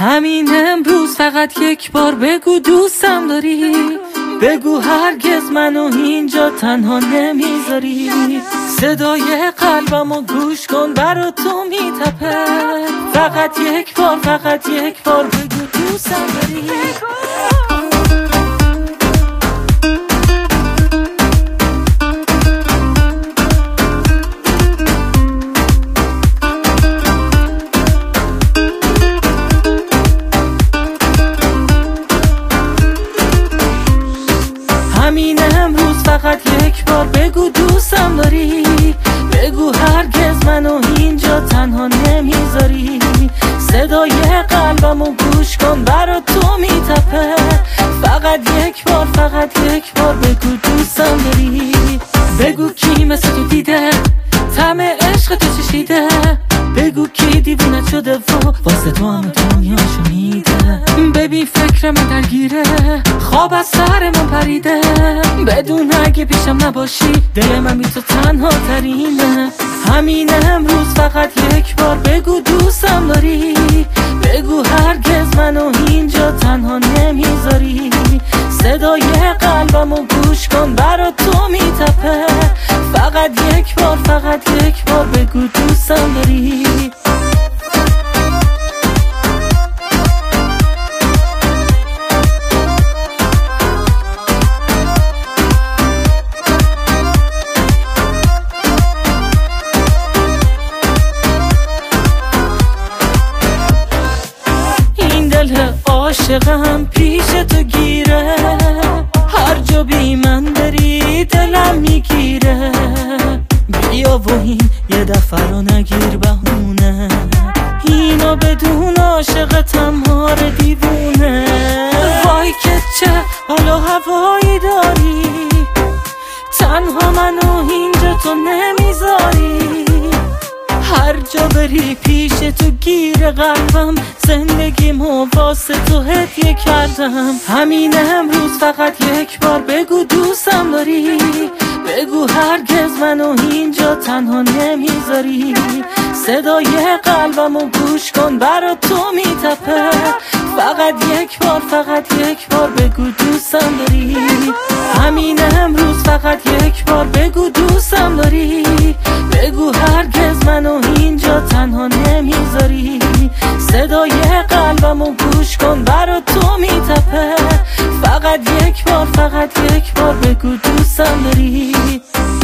همین امروز فقط یک بار بگو دوستم داری، بگو هرگز منو اینجا تنها نمیذاری. صدای قلبمو گوش کن برا تو میتپه، فقط یک بار، فقط یک بار بگو دوستم داری. همین امروز فقط یک بار بگو دوستم داری، بگو هرگز منو اینجا تنها نمیذاری. صدای قلبمو گوش کن برا تو میتپه، فقط یک بار، فقط یک بار بگو دوستم داری. بگو کی مثل تو دیده، طعم عشق تو چشیده، بگو کی دیوونه شده و واسه تو همه دنیاشو میده. ببین فکر من درگیره، خواب از سر من پریده، بدون اگه پیشم نباشی دل من بی تو تنها ترینه. همین امروز فقط یک بار بگو دوستم داری، بگو هرگز منو اینجا تنها نمیذاری. صدای قلبمو گوش کن برا تو میتپه، فقط یک بار، فقط یک بار بگو دوستم داری. این دل عاشقم پیش تو گیره، هر جا بی من بری دلم میگیره. بیا و این یه دفعه رو نگیر بهونه، اینو بدون عاشقتم هار دیوونه. وای که چه حال و هوایی داری، تنها منو اینجا تو نمیذاری. هر جا بری پیش تو گیر قلبم، زندگیمو واسه تو هدیه کردم. همین امروز فقط یک بار بگو دوستم داری، بگو هرگز منو اینجا تنها نمیذاری. صدای قلبمو گوش کن برا تو میتپه، فقط یک بار، فقط یک بار بگو دوستم داری. همین امروز فقط یک بار بگو دوستم داری، بگو هرگز منو اینجا تنها نمیذاری. صدای قلبمو گوش کن برا تو میتپه، فقط یک بار، فقط یک بار بگو دوستم داری.